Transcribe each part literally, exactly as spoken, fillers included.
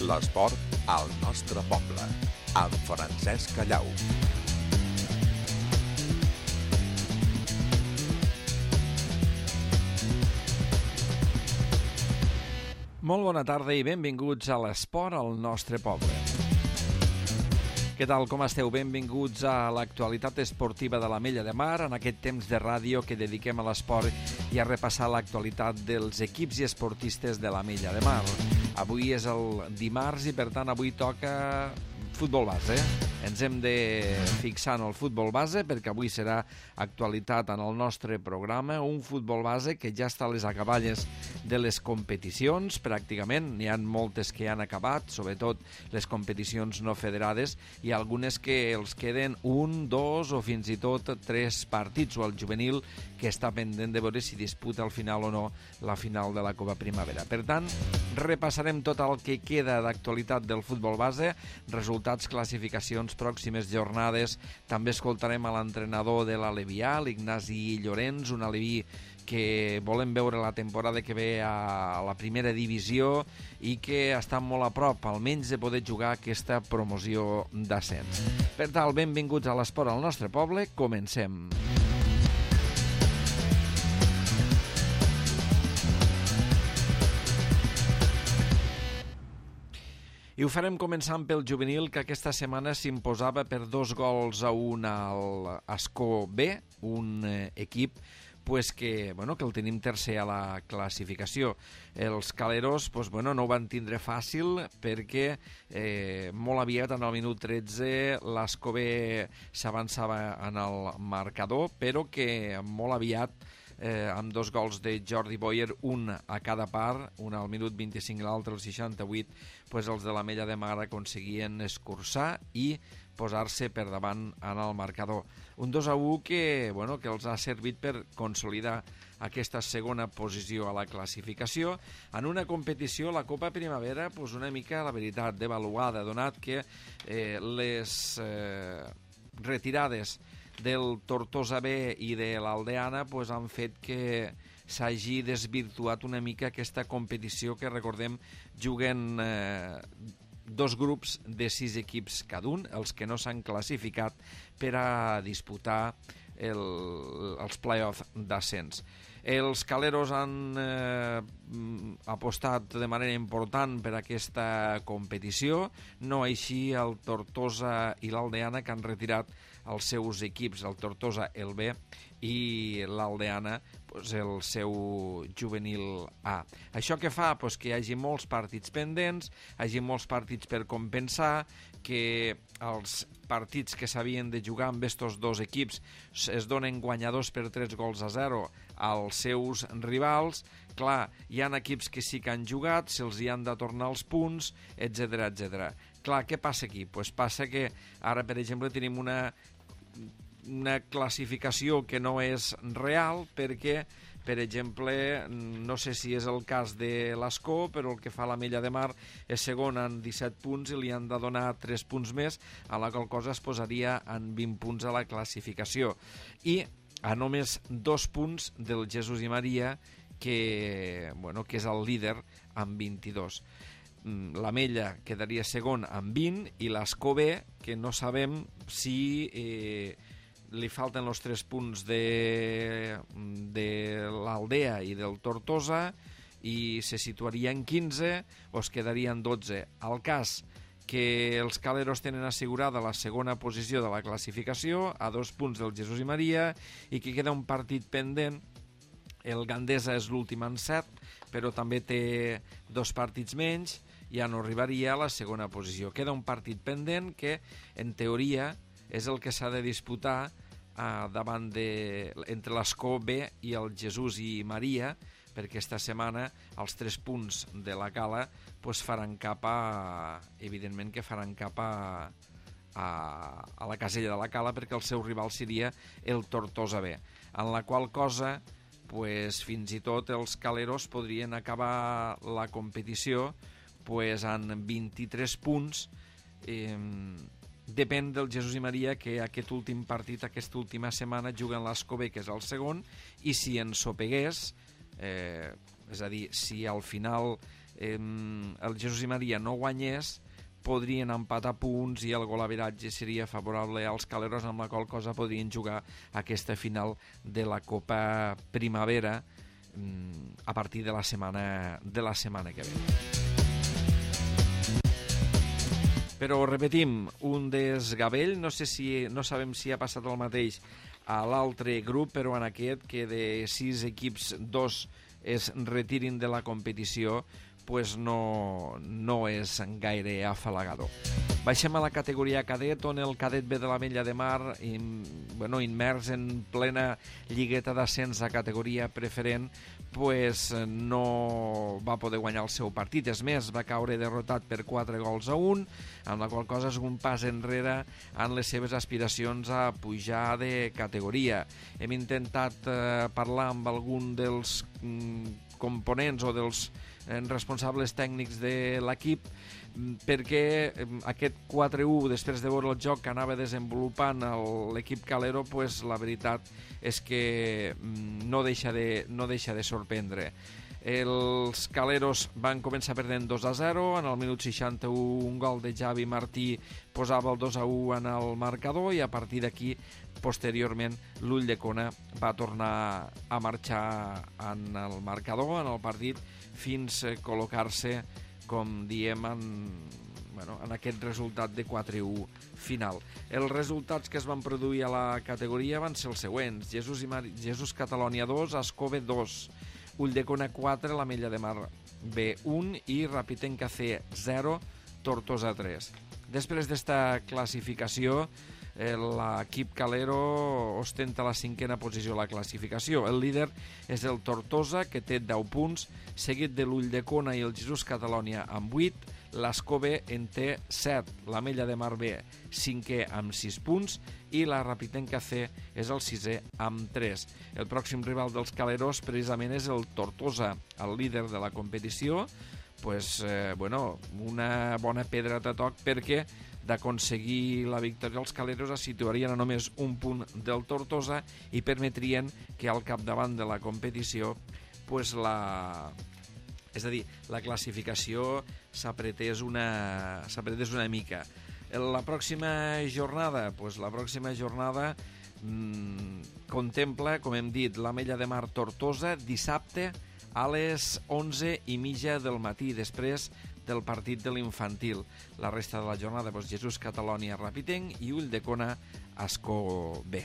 L'esport al nostre poble, amb Francesc Callau. Molt bona tarda i benvinguts a l'esport al nostre poble. Què tal, com esteu? Benvinguts a l'actualitat esportiva de l'Ametlla de Mar, en aquest temps de ràdio que dediquem a l'esport i a repassar l'actualitat dels equips i esportistes de l'Ametlla de Mar. Avui és el dimarts i, per tant, avui toca futbol base. Ens hem de fixar en el futbol base perquè avui serà actualitat en el nostre programa, un futbol base que ja està a les acaballes de les competicions, pràcticament. N'hi ha moltes que han acabat, sobretot les competicions no federades, i algunes que els queden un, dos o fins i tot tres partits, o el juvenil que està pendent de veure si disputa al final o no la final de la Copa Primavera. Per tant, repassarem tot el que queda d'actualitat del futbol base, resultats, classificacions, pròximes jornades. També escoltarem a l'entrenador de l'Alevià, l'Ignasi Llorenç, un aleví que volem veure la temporada que ve a la primera divisió i que està molt a prop, almenys, de poder jugar aquesta promoció d'ascens. Per tant, benvinguts a l'esport al nostre poble. Comencem. I ho farem començant pel juvenil, que aquesta setmana s'imposava per dos gols a un al Ascó B, un eh, equip pues que, bueno, que el tenim tercer a la classificació. Els caleros pues, bueno, no ho van tindre fàcil perquè eh, molt aviat, en el minut tretze, l'Ascó B s'avançava en el marcador, però que molt aviat, Eh, amb dos gols de Jordi Boyer, un a cada part, un al minut vint-i-cinc i l'altre al seixanta-vuit, pues els de l'Ametlla de Mar aconseguien escurçar i posar-se per davant en el marcador. Un dos a u que, bueno, que els ha servit per consolidar aquesta segona posició a la classificació en una competició, la Copa Primavera, pues una mica, la veritat, devaluada, donat que eh, les eh, retirades del Tortosa B i de l'Aldeana pues, han fet que s'hagi desvirtuat una mica aquesta competició que, recordem, juguen eh, dos grups de sis equips cada un, els que no s'han classificat per a disputar el, els play-off d'ascens. Els caleros han eh, apostat de manera important per aquesta competició, no així el Tortosa i l'Aldeana, que han retirat els seus equips, el Tortosa el B i l'Aldeana pues, el seu juvenil A. Això què fa? Pues que hi hagi molts partits pendents, hi hagi molts partits per compensar, que els partits que s'havien de jugar amb estos dos equips es donen guanyadors per tres gols a zero als seus rivals. Clar, hi ha equips que sí que han jugat, se'ls hi han de tornar els punts, etcètera, etcètera. Clar, què passa aquí? Pues passa que ara, per exemple, tenim una una classificació que no és real perquè, per exemple, no sé si és el cas de l'Ascó, però el que fa l'Ametlla de Mar és segon en disset punts i li han de donar tres punts més, a la qual cosa es posaria en vint punts a la classificació. I a només dos punts del Jesús i Maria, que, bueno, que és el líder amb vint-i-dos. L'Ametlla quedaria segon amb vint i l'Ascó B, que no sabem si eh, li falten els tres punts de, de l'Aldea i del Tortosa i se situaria en quinze o es quedaria en dotze. Al cas que els caleros tenen assegurada la segona posició de la classificació a dos punts del Jesús i Maria i que queda un partit pendent. El Gandesa és l'últim en set, però també té dos partits menys, ja no arribaria a la segona posició. Queda un partit pendent que, en teoria, és el que s'ha de disputar eh, davant de, entre l'Ascó B i el Jesús i Maria, perquè esta setmana els tres punts de la Cala pues, faran cap a... evidentment que faran cap a, a, a la casella de la Cala, perquè el seu rival seria el Tortosa B, en la qual cosa pues, fins i tot els caleros podrien acabar la competició pues, en vint-i-tres punts. Eh, depèn del Jesús i Maria, que aquest últim partit, aquesta última setmana, juguen l'Ascó B, que és el segon, i si ensopegués, eh, és a dir, si al final eh, el Jesús i Maria no guanyés, podrien empatar punts i el golaveratge seria favorable als Caleros, amb la qual cosa podrien jugar aquesta final de la Copa Primavera a partir de la setmana, de la setmana que ve. Però repetim, un desgavell, no sé si, no sabem si ha passat el mateix a l'altre grup, però en aquest, que de sis equips, dos es retirin de la competició, pues no, no és gaire afalagador. Baixem a la categoria cadet, on el cadet B de l'Ametlla de Mar, in, bueno, immers en plena lligueta d'ascens a categoria preferent, pues no va poder guanyar el seu partit. És més, va caure derrotat per quatre gols a un, amb la qual cosa és un pas enrere en les seves aspiracions a pujar de categoria. Hem intentat eh, parlar amb algun dels mm, components o dels eh, responsables tècnics de l'equip, perquè aquest quatre a u, després de veure el joc que anava desenvolupant l'equip Calero, pues la veritat és que no deixa de, no deixa de sorprendre. Els Caleros van començar perdent dos a zero, en el minut seixanta-u un gol de Javi Martí posava el dos a u en el marcador, i a partir d'aquí, posteriorment, l'Ulldecona va tornar a marxar en el marcador, en el partit, fins a col·locar-se, com diem, en, bueno, en aquest resultat de quatre a u final. Els resultats que es van produir a la categoria van ser els següents: Jesús, i Mar... Jesús Catalònia dos, Ascó B dos, Ulldecona quatre, l'Ametlla de Mar B un i Rapitenca C zero, Tortosa tres. Després d'esta classificació, l'equip Calero ostenta la cinquena posició a la classificació. El líder és el Tortosa, que té deu punts, seguit de l'Ulldecona i el Jesús Catalònia amb vuit, l'Ascó B en té set, l'Ametlla de Mar B cinquè amb sis punts i la Rapitenca C és el sisè amb tres. El pròxim rival dels Caleros precisament és el Tortosa, el líder de la competició. Pues, eh, bueno, una bona pedra de toc, perquè d'aconseguir la victòria els Caleros es situarien a només un punt del Tortosa i permetrien que al capdavant de la competició, pues la, és a dir, la classificació s'apretés una, s'apretés una mica. La pròxima jornada, pues la pròxima jornada mmm, contempla, com hem dit, l'Ametlla de Mar Tortosa dissabte a les onze i mitja del matí, després del partit de l'infantil. La resta de la jornada, doncs, Jesús Catalònia Rapitenc i Ulldecona Ascó B.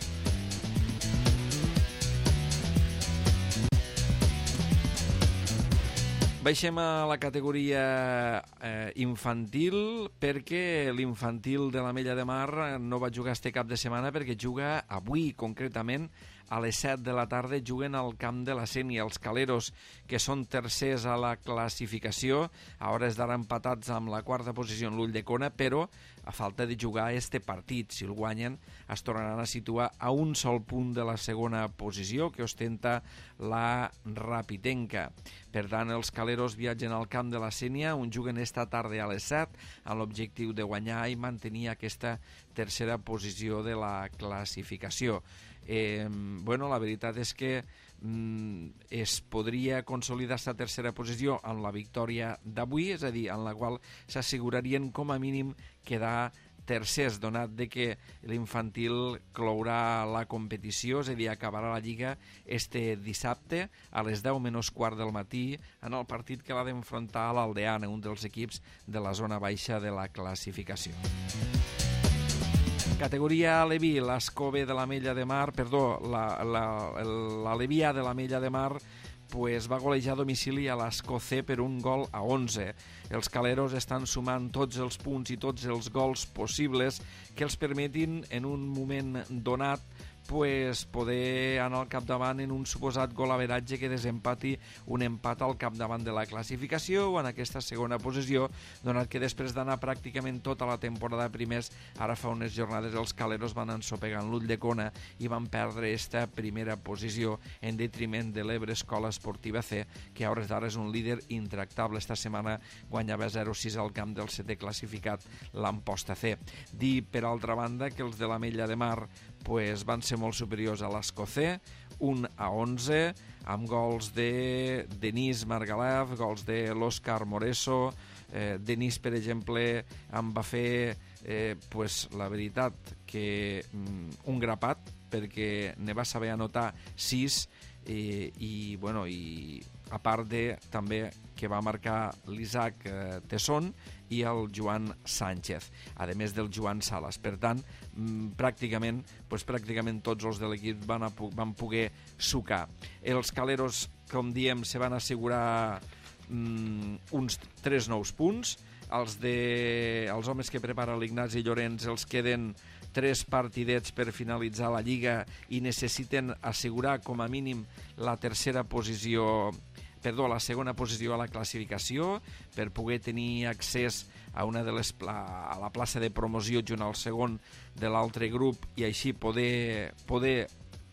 Baixem a la categoria eh, infantil, perquè l'infantil de l'Ametlla de Mar no va jugar este cap de setmana, perquè juga avui, concretament, a les set de la tarda, juguen al camp de la Sénia. Els Caleros, que són tercers a la classificació, a hores d'ara empatats amb la quarta posició en l'Ulldecona, però a falta de jugar este partit, si el guanyen, es tornaran a situar a un sol punt de la segona posició, que ostenta la Rapitenca. Per tant, els Caleros viatgen al camp de la Sénia, on juguen esta tarda a les set, amb l'objectiu de guanyar i mantenir aquesta tercera posició de la classificació. Eh, bueno, la veritat és que mm, es podria consolidar aquesta tercera posició en la victòria d'avui, és a dir, en la qual s'assegurarien com a mínim quedar tercers, donat de que l'infantil clourà la competició, és a dir, acabarà la Lliga este dissabte a les deu menys quart del matí, en el partit que l'ha d'enfrontar a l'Aldeana, un dels equips de la zona baixa de la classificació. Categoria Aleví, l'Ascó B de l'Ametlla de Mar, perdó, l'Aleví A de l'Ametlla de Mar, pues va golejar a domicili a l'Ascó C per un gol a onze. Els Caleros estan sumant tots els punts i tots els gols possibles que els permetin en un moment donat pues, poder anar al capdavant en un suposat golaveratge que desempati un empat al capdavant de la classificació o en aquesta segona posició, donat que després d'anar pràcticament tota la temporada primers, ara fa unes jornades els Caleros van ensopegant l'Ulldecona i van perdre esta primera posició en detriment de l'Ebre Escola Esportiva C, que a hores d'ara és un líder intractable. Esta setmana guanyava zero a sis al camp del setè classificat, l'Amposta C. Dir, per altra banda, que els de l'Ametlla de Mar pues, van ser molt superiors a l'Ascó C, un a onze, amb gols de Denis Margalef, gols de l'Òscar Moreso. Eh, Denis, per exemple, em va fer, eh, pues, la veritat, que mm, un grapat, perquè ne va saber anotar sis, eh, i, bueno, i a part de també que va marcar l'Isaac eh, Tesson i el Joan Sánchez, a més del Joan Salas. Per tant, mm, pràcticament, pues, pràcticament tots els de l'equip van, a, van poder sucar. Els caleros, com diem, se van assegurar mm, uns tres nous punts. Els, de, els homes que prepara l'Ignasi Llorenç els queden tres partidets per finalitzar la Lliga i necessiten assegurar com a mínim la tercera posició, perdó, la segona posició a la classificació per poder tenir accés a una de les pla a la plaça de promoció junt al segon de l'altre grup i així poder poder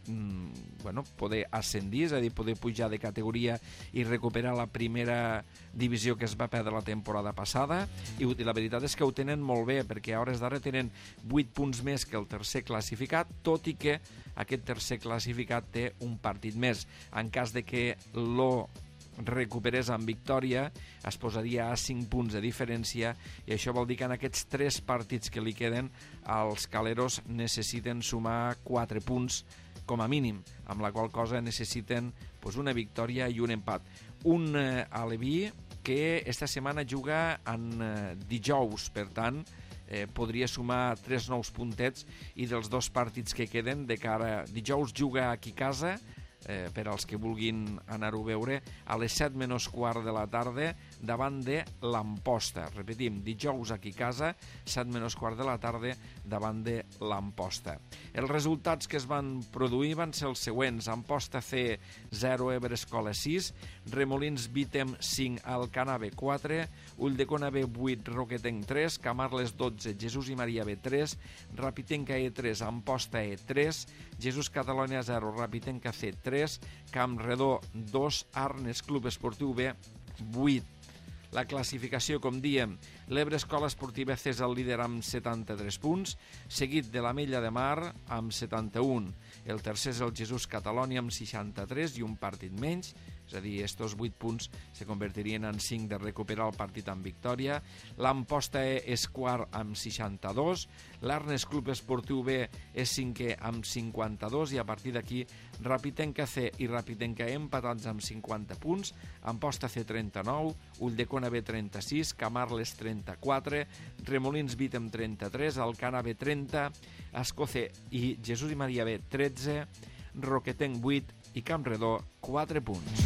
mm, bueno, poder ascendir, és a dir, poder pujar de categoria i recuperar la primera divisió que es va perdre la temporada passada. I, i la veritat és que ho tenen molt bé, perquè a hores d'ara tenen vuit punts més que el tercer classificat, tot i que aquest tercer classificat té un partit més. En cas de que l'O recuperés amb victòria, es posaria a cinc punts de diferència, i això vol dir que en aquests tres partits que li queden els caleros necessiten sumar quatre punts com a mínim, amb la qual cosa necessiten pues, una victòria i un empat. Un eh, aleví que esta setmana juga en eh, dijous, per tant, eh, podria sumar tres nous puntets, i dels dos partits que queden de cara... Dijous juga aquí a casa, eh, per als que vulguin anar-ho a veure, a les set menys quart de la tarda davant de l'Amposta. Repetim, dijous aquí a casa, set menys quart de la tarda davant de l'Amposta. Els resultats que es van produir van ser els següents: Amposta C zero, Ebre Escola sis, Remolins Vítem cinc, Alcanar B quatre, Ulldecona B vuit, Roquetenc tres, Camarles dotze, Jesús i Maria B tres, Rapitenca E tres, Amposta E tres, Jesús Catalunya zero, Rapitenca C tres, Campredó dos, Arnes Club Esportiu B vuit. La classificació, com diem, l'Ebre Escola Esportiva C és el líder amb setanta-tres punts, seguit de l'Ametlla de Mar amb setanta-un. El tercer és el Jesús Catalunya amb seixanta-tres i un partit menys, és a dir, estos vuit punts se convertirien en cinc de recuperar el partit amb victòria. L'Amposta E és quart amb seixanta-dos, l'Arnes Club Esportiu B és cinquè amb cinquanta-dos, i a partir d'aquí Rapitenca C i Rapitenca E empatats amb cinquanta punts, Amposta C trenta-nou, Ulldecona B trenta-sis, Camarles trenta-quatre, Remolins Vítem trenta-tres, Alcanar B trenta, Ascó C i Jesús i Maria B tretze, Roquetenc vuit i Campredó quatre punts.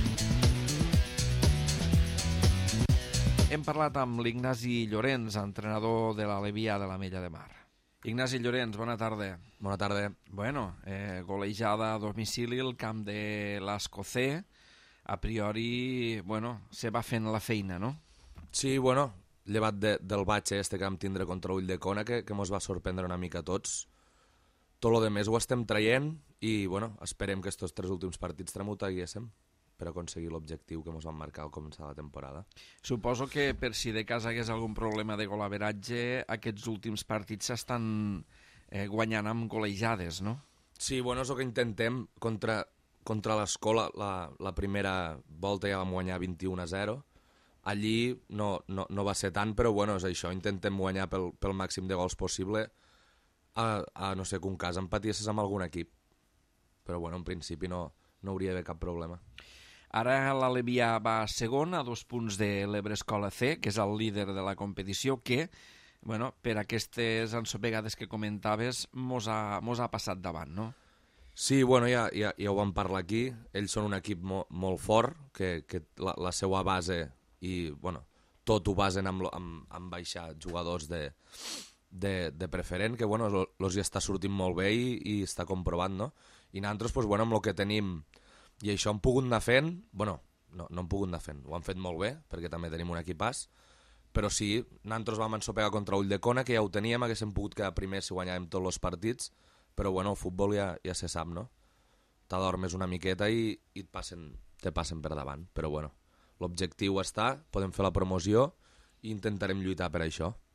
Hem parlat amb l'Ignasi Llorenç, entrenador de l'Alevià de l'Ametlla de Mar. Ignasi Llorenç, bona tarda. Bona tarda. Bueno, eh, golejada a domicili al camp de l'Ascocé. A priori, bueno, se va fent la feina, no? Sí, bueno, llevat de, del batxe este que vam tindre contra Ulldecona, que, que mos va sorprendre una mica a tots. Tot lo demés ho estem traient i, bueno, esperem que estos tres últims partits tramuttaguéssim per aconseguir l'objectiu que ens vam marcar al començar la temporada. Suposo que per si de cas hagués algun problema de golaveratge, aquests últims partits s'estan eh, guanyant amb golejades, no? Sí, bueno, és el que intentem. Contra, contra l'Escola, la, la primera volta ja vam guanyar vint-i-u a zero. Allí no, no, no va ser tant, però bueno, és això. Intentem guanyar pel, pel màxim de gols possible. A, a no sé, que un cas empaties amb algun equip. Però bueno, en principi no, no hauria d'haver cap problema. Ara l'Alevià va segon, a dos punts de l'Ebre Escola C, que és el líder de la competició, que, bueno, per aquestes ensopegades que comentaves, mos ha, mos ha passat davant, no? Sí, bueno, ja, ja, ja ho vam parlar aquí. Ells són un equip mo, molt fort, que, que la, la seva base, i bueno, tot ho basen amb, amb, amb baixar jugadors de, de, de preferent, que bueno, els hi està sortint molt bé i, i està comprovant, no? I nosaltres, pues, bueno, amb el que tenim, i això hem pogut anar fent, bueno, no, no hem pogut anar fent, ho han fet molt bé, perquè també tenim un equipàs, però sí, nosaltres vam ensopegar contra Ulldecona, que ja ho teníem, haguéssim pogut quedar primers si guanyàvem tots els partits, però bueno, el futbol ja, ja se sap, no? T'adormes una miqueta i, i et passen, te passen per davant, però bueno, l'objectiu està, podem fer la promoció i intentarem lluitar per això.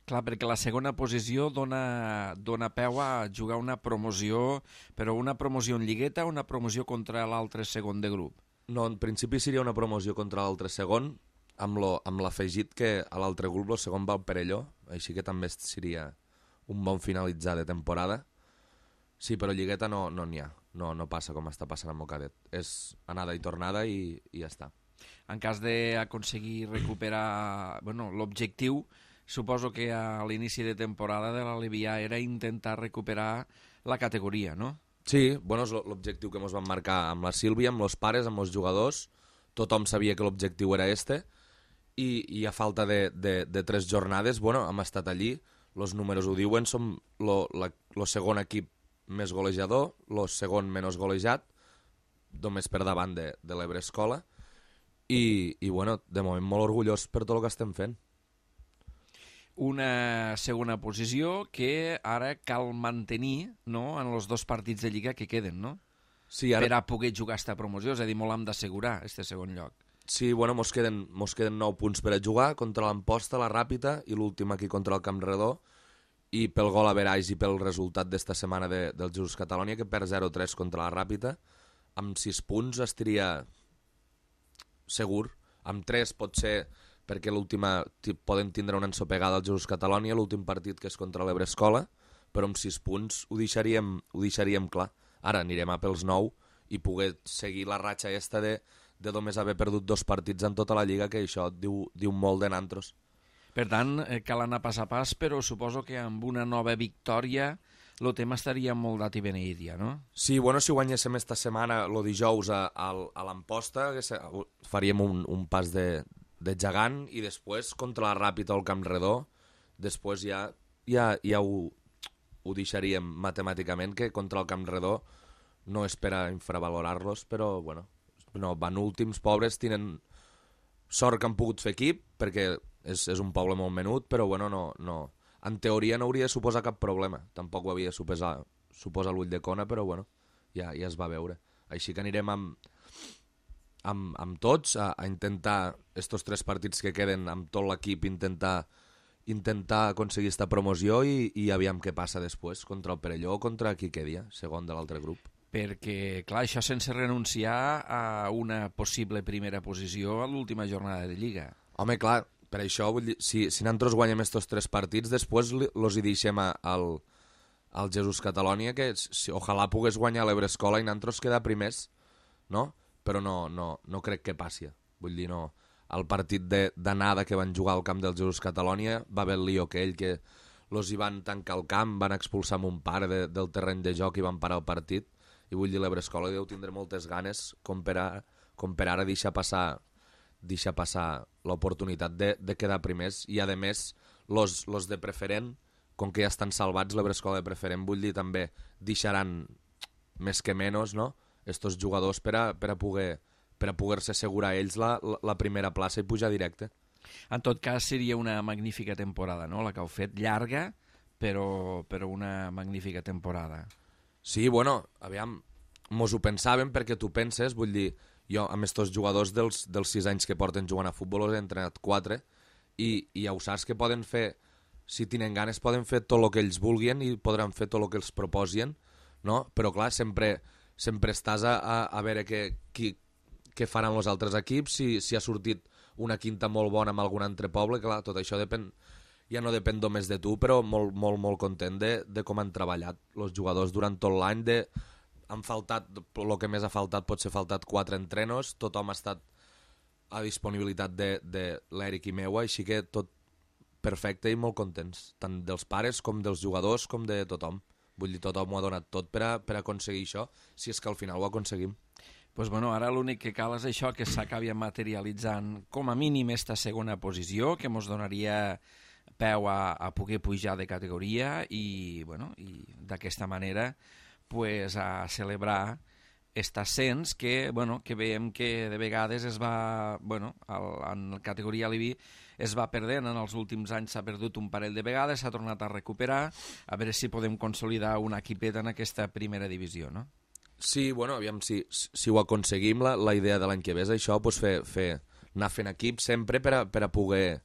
Clar, perquè la segona posició dona, dona peu a jugar una promoció, però una promoció en lligueta o una promoció contra l'altre segon de grup? No, en principi seria una promoció contra l'altre segon, amb lo, amb l'afegit que a l'altre grup el segon va al Perelló, així que també seria un bon finalitzar de temporada. Sí, però lligueta no n'hi no ha, no, no passa com està passant amb el cadet. És anada i tornada i, i ja està. En cas d'aconseguir recuperar... Bueno, l'objectiu, suposo que a l'inici de temporada de l'Alevià era intentar recuperar la categoria, no? Sí, bueno, és l'objectiu que ens vam marcar amb la Sílvia, amb els pares, amb els jugadors. Tothom sabia que l'objectiu era este i, i a falta de, de, de tres jornades, bueno, hem estat allí. Els números ho diuen, som el segon equip més golejador, el segon menys golejat, només per davant de, de l'Ebre Escola. I, i bueno, de moment molt orgullós per tot el que estem fent. Una segona posició que ara cal mantenir, no?, en els dos partits de Lliga que queden, no? Sí, ara... Per a poder jugar esta promoció, és a dir, molt hem d'assegurar este segon lloc. Sí, bueno, mos queden, mos queden nou punts per a jugar contra l'Amposta, la Ràpita i l'últim aquí contra el Camp Redó, i pel gol a veraix i pel resultat d'esta setmana de, del Jesús Catalonia, que perd zero tres contra la Ràpita, amb sis punts estaria segur. Amb tres pot ser perquè l'última poden tindre una ensopegada al Jesús Catalonia, l'últim partit que és contra l'Ebre Escola, però amb sis punts ho deixaríem, ho deixaríem clar. Ara anirem a pels nou i poder seguir la ratxa esta de, de només haver perdut dos partits en tota la Lliga, que això diu, diu molt de nantros. Per tant, cal anar pas a pas, però suposo que amb una nova victòria el tema estaria molt dat i beneït ja, no? Sí, bueno, si guanyéssim esta setmana, el dijous a, a, a l'Amposta, faríem un, un pas de, de gegant i després contra la Ràpita al Camp Redó, després ja, ja, ja ho, ho deixaríem matemàticament, que contra el Camp Redó no és per a infravalorar-los, però bueno, no, van últims, pobres, tenen sort que han pogut fer equip, perquè és, és un poble molt menut, però bueno, no, no, en teoria no hauria de suposar cap problema. Tampoc ho havia de suposar, suposar l'ull de Cona, però bueno, ja, ja es va veure. Així que anirem amb, amb, amb tots a, a intentar, estos tres partits que queden, amb tot l'equip, intentar, intentar aconseguir esta promoció i, i aviam què passa després, contra el Perelló o contra qui quedi, segon de l'altre grup. Perquè, clar, això sense renunciar a una possible primera posició a l'última jornada de Lliga. Home, clar, per això, vull dir, si, si nosaltres guanyem estos tres partits, després els hi deixem a, al, al Jesús Catalonia, que si, ojalà pogués guanyar l'Ebre Escola i nosaltres quedar primers, no? Però no, no, no crec que passi. Vull dir, no. El partit d'anada que van jugar al camp del Jesús Catalonia va haver el lío aquell que els hi van tancar el camp, van expulsar un pare de, del terreny de joc i van parar el partit. I vull dir, l'Ebre Escola deu tindre moltes ganes com per, a, com per ara deixar passar deixar passar l'oportunitat de, de quedar primers i a més los, los de preferent, com que ja estan salvats l'Ebre Escola de preferent, vull dir també deixaran més que menys, no?, estos jugadors per a, per a poder per a poder-se assegurar ells la, la, la primera plaça i pujar directe. En tot cas seria una magnífica temporada, no?, la que heu fet, llarga però, però una magnífica temporada. Sí, bueno, aviam, mos ho pensàvem perquè tu penses, vull dir, jo amb estos jugadors dels, dels sis anys que porten jugant a futbol els he entrenat quatre i, i ja ho saps que poden fer, si tenen ganes poden fer tot el que ells vulguin i podran fer tot el que els proposien, no? Però clar, sempre, sempre estàs a, a, a veure què, qui, què faran els altres equips, si, si ha sortit una quinta molt bona amb algun altre poble, clar, tot això depèn, ja no depèn només de tu, però molt, molt, molt content de, de com han treballat els jugadors durant tot l'any, de han faltat, el que més ha faltat pot ser faltat quatre entrenos, tothom ha estat a disponibilitat de, de l'Eric i meua, així que tot perfecte i molt contents, tant dels pares com dels jugadors com de tothom. Vull dir, tothom ho ha donat tot per a, per a aconseguir això, si és que al final ho aconseguim. Pues bueno, ara l'únic que cal és això, que s'acabi materialitzant com a mínim esta segona posició, que ens donaria peu a, a poder pujar de categoria i, bueno, i d'aquesta manera pues, a celebrar aquest ascens que, bueno, que veiem que de vegades es va, bueno, el, en la categoria Aleví es va perdent, en els últims anys s'ha perdut un parell de vegades, s'ha tornat a recuperar, a veure si podem consolidar una equipeta en aquesta primera divisió, no? Sí, bueno, aviam, si, si ho aconseguim, la, la idea de l'any que ve és això, pues fer, fer, anar fent equip sempre per a, per a poder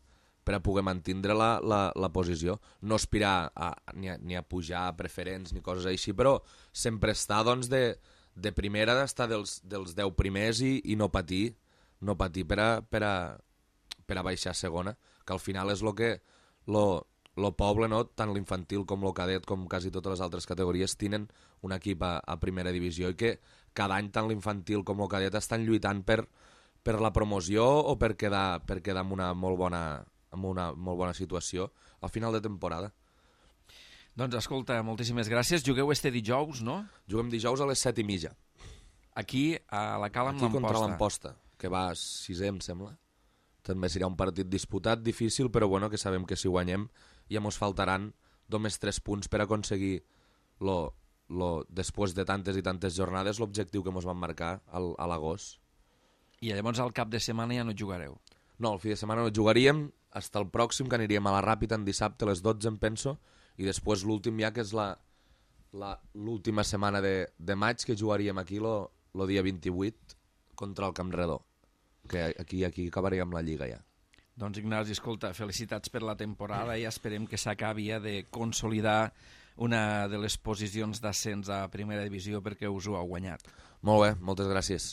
per a poder mantindre la, la, la posició. No aspirar a, ni, a, ni a pujar a preferents ni coses així, però sempre estar doncs, de, de primera, d'estar dels, dels deu primers i, i no patir, no patir per a, per a, per a baixar a segona, que al final és el que lo, lo poble, no? Tant l'infantil com lo cadet, com quasi totes les altres categories, tenen un equip a, a primera divisió i que cada any tant l'infantil com lo cadet estan lluitant per, per la promoció o per quedar, per quedar amb una molt bona amb una molt bona situació al final de temporada. Doncs escolta, moltíssimes gràcies. Jugueu este dijous, no? Juguem dijous a les set i mitja. Aquí, a la Cala amb l'Amposta. Aquí contra l'Amposta. l'Amposta, que va sisè, em sembla. També serà un partit disputat, difícil, però bueno, que sabem que si guanyem ja mos faltaran només tres punts per aconseguir lo, lo, després de tantes i tantes jornades l'objectiu que mos van marcar al, a l'agost. I llavors al cap de setmana ja no jugareu? No, el fi de setmana no jugaríem, fins al pròxim, que aniríem a la Ràpita en dissabte a les dotze, em penso, i després l'últim ja, que és la, la, l'última setmana de, de maig, que jugaríem aquí lo, lo dia vint-i-vuit contra el Camp Redó, que aquí, aquí acabaríem la Lliga ja. Doncs Ignasi, escolta, felicitats per la temporada i esperem que s'acabi de consolidar una de les posicions d'ascens a primera divisió perquè us ho heu guanyat. Molt bé, moltes gràcies.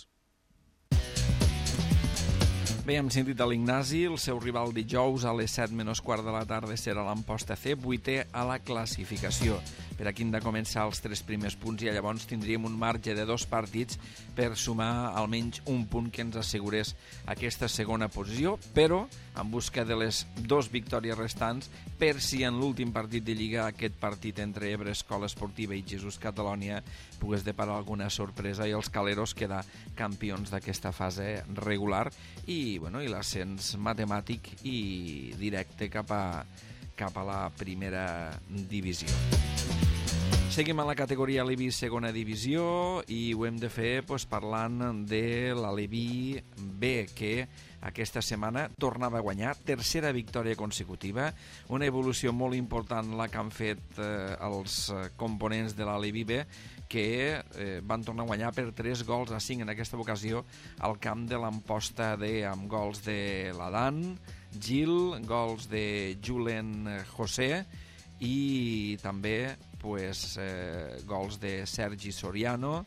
Bé, hem sentit a l'Ignasi, el seu rival dijous a les set menys quart de la tarda serà l'Amposta C, vuitè a la classificació. Per aquí hem de començar els tres primers punts i llavors tindríem un marge de dos partits per sumar almenys un punt que ens assegurés aquesta segona posició, però en busca de les dues victòries restants per si en l'últim partit de Lliga aquest partit entre Ebre Escola Esportiva i Jesús Catalònia pogués deparar alguna sorpresa i els caleros quedar campions d'aquesta fase regular i, bueno, i l'ascens matemàtic i directe cap a, cap a la primera divisió. Seguim a la categoria Aleví segona divisió i ho hem de fer pues, parlant de l'Aleví B, que aquesta setmana tornava a guanyar, tercera victòria consecutiva, una evolució molt important la que han fet eh, els components de l'Aleví B, que eh, van tornar a guanyar per tres gols a cinc en aquesta ocasió al camp de l'Amposta D, amb gols de l'Adan, Gil, gols de Julen José i també pues, eh, gols de Sergi Soriano,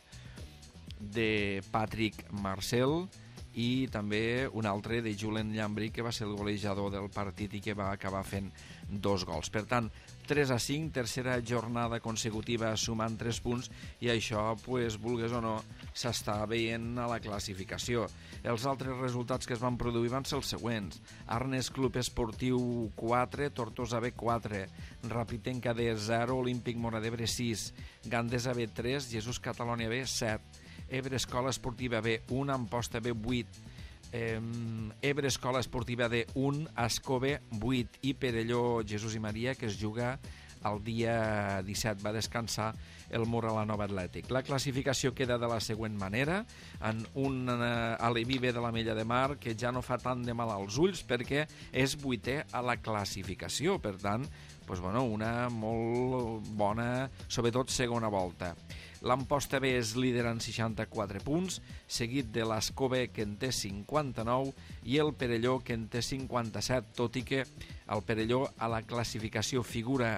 de Patrick Marcel i també un altre de Julen Llambri, que va ser el golejador del partit i que va acabar fent dos gols. Per tant, tres a cinc, tercera jornada consecutiva sumant tres punts i això, pues, vulgues o no, s'està veient a la classificació. Els altres resultats que es van produir van ser els següents. Arnes Club Esportiu quatre, Tortosa B quatre, Rapitenca D zero, Olímpic Móra d'Ebre sis, Gandesa B tres, Jesús Catalònia B set, Ebre Escola Esportiva B un, Amposta B vuit, eh, Ebre Escola Esportiva D un, Ascó B vuit i Perelló Jesús i Maria, que es juga el dia disset, va descansar el Mura la Nova Atlètic. La classificació queda de la següent manera, en un uh, Aleví B de la Mella de Mar que ja no fa tant de mal als ulls perquè és vuitè a la classificació, per tant, pues, bueno, una molt bona, sobretot segona volta. L'Amposta B és líder en seixanta-quatre punts, seguit de l'Ascó B, que en té cinquanta-nou, i el Perelló, que en té cinquanta-set, tot i que el Perelló a la classificació figura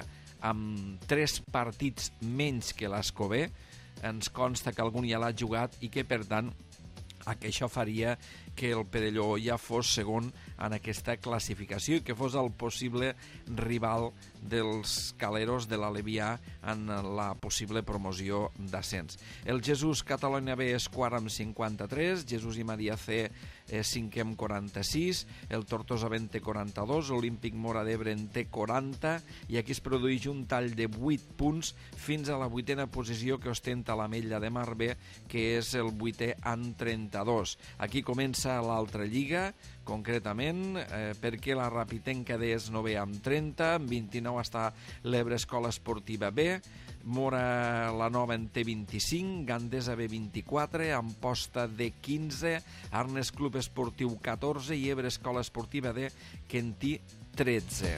amb tres partits menys que l'Ascó B. Ens consta que algun ja l'ha jugat i que, per tant, això faria que el Perelló ja fos segon en aquesta classificació i que fos el possible rival dels caleros de l'Alevià en la possible promoció d'ascens. El Jesús Catalònia B és quart amb cinquanta-tres, Jesús i Maria C és cinquè amb quaranta-sis, el Tortosa B en té quaranta-dos, Olímpic Móra d'Ebre en té quaranta i aquí es produeix un tall de vuit punts fins a la vuitena posició que ostenta l'Ametlla de Mar B, que és el vuitè amb trenta-dos. Aquí comença l'altra lliga, concretament, eh, perquè la Rapitenca D és novè amb trenta, amb vint-i-nou està l'Ebre Escola Esportiva B, Mora la Nova en té vint-i-cinc, Gandesa B vint-i-quatre, Amposta D quinze, Arnes Club Esportiu catorze i Ebre Escola Esportiva D que en té tretze.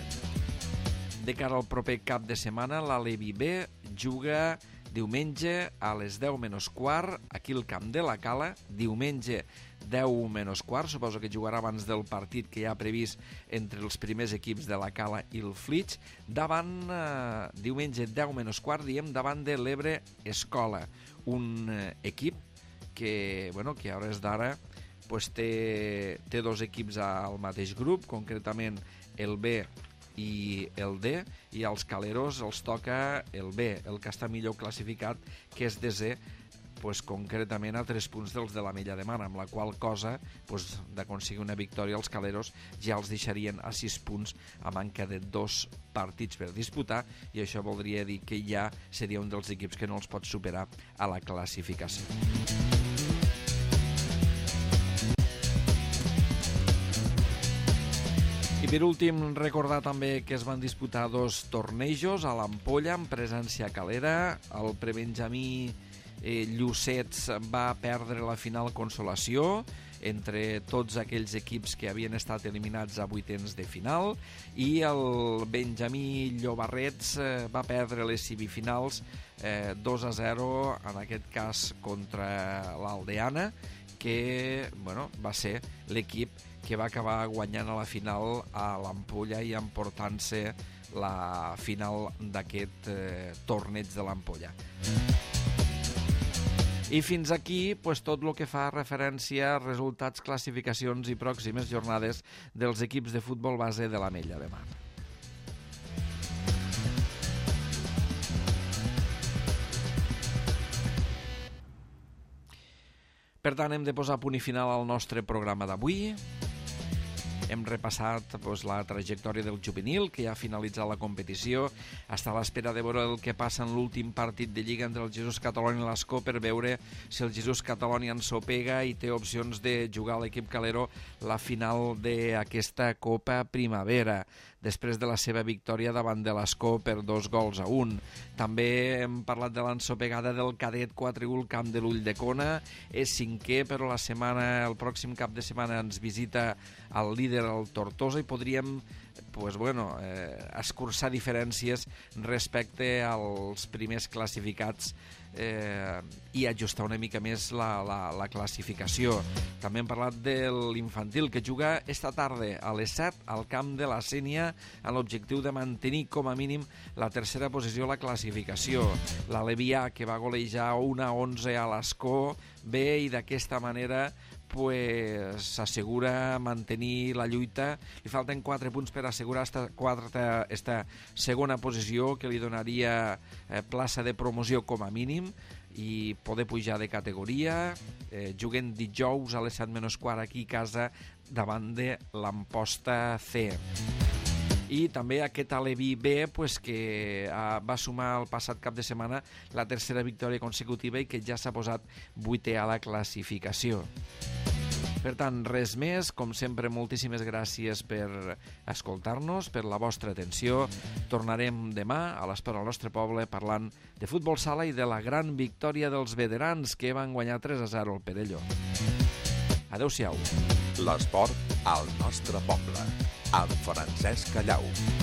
De cara al proper cap de setmana, l'Aleví B juga diumenge a les deu menys quart, aquí al camp de la Cala, diumenge deu menys quart. Suposo que jugarà abans del partit que hi ha previst entre els primers equips de la Cala i el Flix. Davant, eh, diumenge deu menys quart, diem, davant de l'Ebre Escola. Un eh, equip que, bueno, que a hores d'ara pues, té, té dos equips al mateix grup, concretament el B i el D, i als caleros els toca el B, el que està millor classificat, que és desè, pues, concretament a tres punts dels de la Mella de Mar, amb la qual cosa pues, d'aconseguir una victòria els caleros ja els deixarien a sis punts a manca de dos partits per disputar, i això voldria dir que ja seria un dels equips que no els pot superar a la classificació. I per últim, recordar també que es van disputar dos tornejos a l'Ampolla amb presència calera. El prebenjamí eh, Llucets va perdre la final consolació entre tots aquells equips que havien estat eliminats a vuitens de final, i el Benjamí Llobarrets eh, va perdre les semifinals eh, dos a zero, en aquest cas contra l'Aldeana, que bueno, va ser l'equip que va acabar guanyant a la final a l'Ampolla i emportant-se la final d'aquest eh, torneig de l'Ampolla. I fins aquí pues, tot el que fa referència a resultats, classificacions i pròximes jornades dels equips de futbol base de la Mella de Mar. Per tant, hem de posar punt i final al nostre programa d'avui. Hem repassat doncs, la trajectòria del juvenil, que ja ha finalitzat la competició. Està a l'espera de veure el que passa en l'últim partit de Lliga entre el Jesús Catalònia i l'Escó, per veure si el Jesús Catalònia ensopega i té opcions de jugar a l'equip calero la final d'aquesta Copa Primavera, després de la seva victòria davant de l'Escó per dos gols a un. També hem parlat de l'ensopegada del cadet quatre u al camp de l'Ulldecona. És cinquè, però la setmana, el pròxim cap de setmana ens visita el líder, el Tortosa, i podríem pues, bueno, eh, escurçar diferències respecte als primers classificats eh, i ajustar una mica més la, la, la classificació. També hem parlat de l'infantil, que juga esta tarda a les set al camp de la Sénia amb l'objectiu de mantenir com a mínim la tercera posició a la classificació. L'Alevià, que va golejar una a onze a l'Escó, bé, i d'aquesta manera pues, s'assegura mantenir la lluita. Li falten quatre punts per assegurar esta, quarta, esta segona posició, que li donaria eh, plaça de promoció com a mínim i poder pujar de categoria. Eh, juguen dijous a les set menys quart aquí a casa davant de l'Amposta C. I també aquest Aleví B, pues, que uh, va sumar el passat cap de setmana la tercera victòria consecutiva i que ja s'ha posat vuitè a la classificació. Per tant, res més. Com sempre, moltíssimes gràcies per escoltar-nos, per la vostra atenció. Tornarem demà a l'Esport al nostre poble parlant de futbol sala i de la gran victòria dels veterans, que van guanyar tres a zero al Perelló. Adéu-siau. L'esport al nostre poble, amb Francesc Callau.